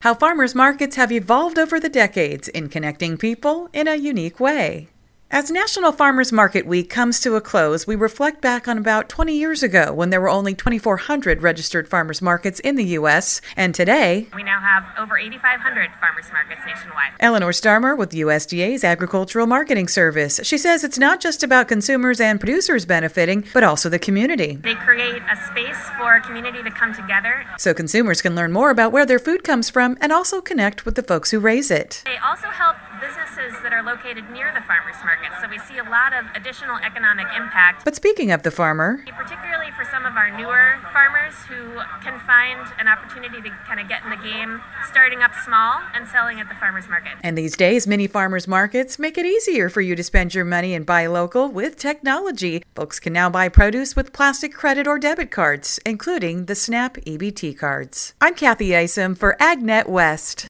How farmers markets have evolved over the decades in connecting people in a unique way. As National Farmers Market Week comes to a close, we reflect back on about 20 years ago when there were only 2,400 registered farmers markets in the U.S., and today, we now have over 8,500 farmers markets nationwide. Eleanor Starmer with USDA's Agricultural Marketing Service. She says it's not just about consumers and producers benefiting, but also the community. They create a space for a community to come together, so consumers can learn more about where their food comes from and also connect with the folks who raise it. They also help businesses that are located near the farmers market, so we see a lot of additional economic impact. But speaking of the farmer, particularly for some of our newer farmers who can find an opportunity to kind of get in the game, starting up small and selling at the farmers market. And these days, many farmers markets make it easier for you to spend your money and buy local with technology. Folks can now buy produce with plastic credit or debit cards, including the SNAP EBT cards. I'm Kathy Isom for AgNet West.